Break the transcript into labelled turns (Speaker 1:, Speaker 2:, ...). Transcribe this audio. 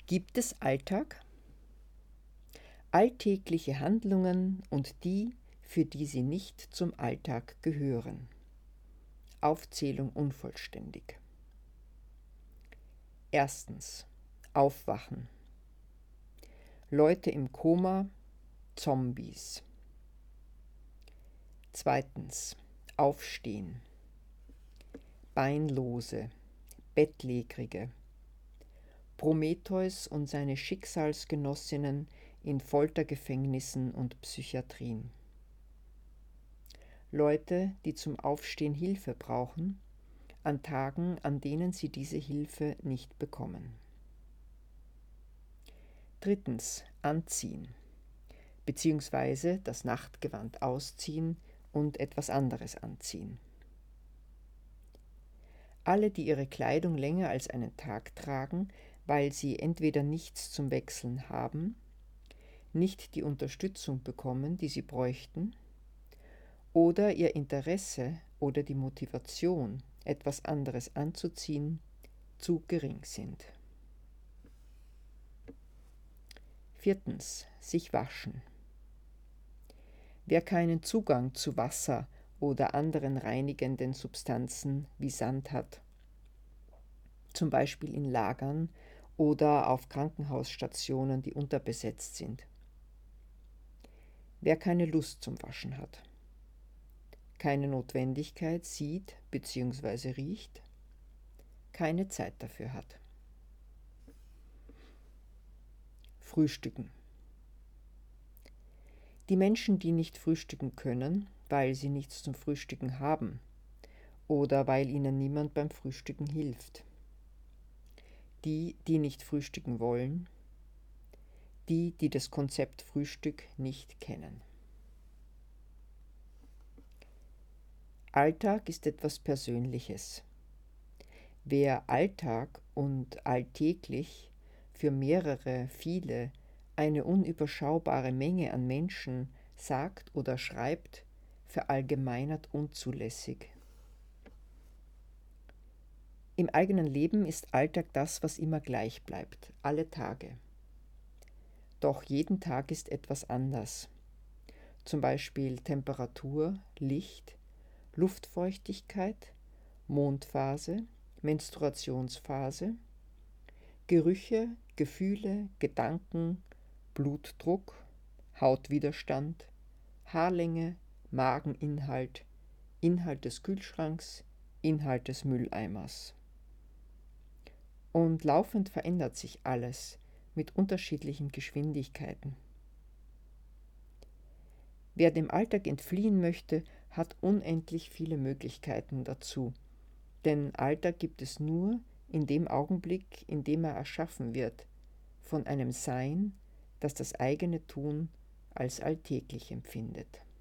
Speaker 1: Gibt es Alltag? Alltägliche Handlungen und die, für die sie nicht zum Alltag gehören. Aufzählung unvollständig. Erstens. Aufwachen. Leute im Koma, Zombies. Zweitens. Aufstehen. Beinlose, Bettlägerige. Prometheus und seine Schicksalsgenossinnen in Foltergefängnissen und Psychiatrien. Leute, die zum Aufstehen Hilfe brauchen, an Tagen, an denen sie diese Hilfe nicht bekommen. Drittens. Anziehen, beziehungsweise das Nachtgewand ausziehen und etwas anderes anziehen. Alle, die ihre Kleidung länger als einen Tag tragen, weil sie entweder nichts zum Wechseln haben, nicht die Unterstützung bekommen, die sie bräuchten, oder ihr Interesse oder die Motivation, etwas anderes anzuziehen, zu gering sind. Viertens. Sich waschen. Wer keinen Zugang zu Wasser oder anderen reinigenden Substanzen wie Sand hat, zum Beispiel in Lagern oder auf Krankenhausstationen, die unterbesetzt sind. Wer keine Lust zum Waschen hat, keine Notwendigkeit sieht bzw. riecht, keine Zeit dafür hat. Frühstücken. Die Menschen, die nicht frühstücken können, weil sie nichts zum Frühstücken haben oder weil ihnen niemand beim Frühstücken hilft. Die, die nicht frühstücken wollen, die das Konzept Frühstück nicht kennen. Alltag ist etwas Persönliches. Wer Alltag und alltäglich für mehrere, viele, eine unüberschaubare Menge an Menschen sagt oder schreibt, verallgemeinert unzulässig. Im eigenen Leben ist Alltag das, was immer gleich bleibt, alle Tage. Doch jeden Tag ist etwas anders. Zum Beispiel Temperatur, Licht, Luftfeuchtigkeit, Mondphase, Menstruationsphase, Gerüche, Gefühle, Gedanken, Blutdruck, Hautwiderstand, Haarlänge, Mageninhalt, Inhalt des Kühlschranks, Inhalt des Mülleimers. Und laufend verändert sich alles mit unterschiedlichen Geschwindigkeiten. Wer dem Alltag entfliehen möchte, hat unendlich viele Möglichkeiten dazu. Denn Alltag gibt es nur in dem Augenblick, in dem er erschaffen wird, von einem Sein, das das eigene Tun als alltäglich empfindet.